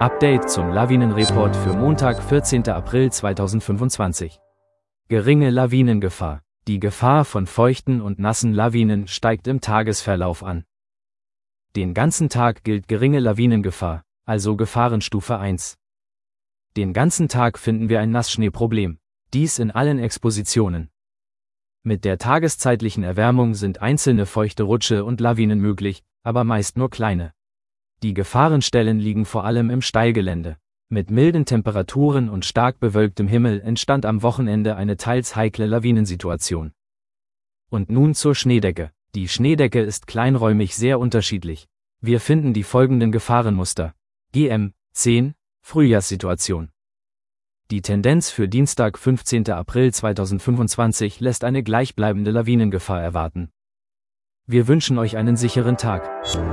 Update zum Lawinenreport für Montag, 14. April 2025. Geringe Lawinengefahr. Die Gefahr von feuchten und nassen Lawinen steigt im Tagesverlauf an. Den ganzen Tag gilt geringe Lawinengefahr, also Gefahrenstufe 1. Den ganzen Tag finden wir ein Nassschneeproblem, dies in allen Expositionen. Mit der tageszeitlichen Erwärmung sind einzelne feuchte Rutsche und Lawinen möglich, aber meist nur kleine. Die Gefahrenstellen liegen vor allem im Steilgelände. Mit milden Temperaturen und stark bewölktem Himmel entstand am Wochenende eine teils heikle Lawinensituation. Und nun zur Schneedecke. Die Schneedecke ist kleinräumig sehr unterschiedlich. Wir finden die folgenden Gefahrenmuster. GM 10 Frühjahrssituation. Die Tendenz für Dienstag, 15. April 2025 lässt eine gleichbleibende Lawinengefahr erwarten. Wir wünschen euch einen sicheren Tag.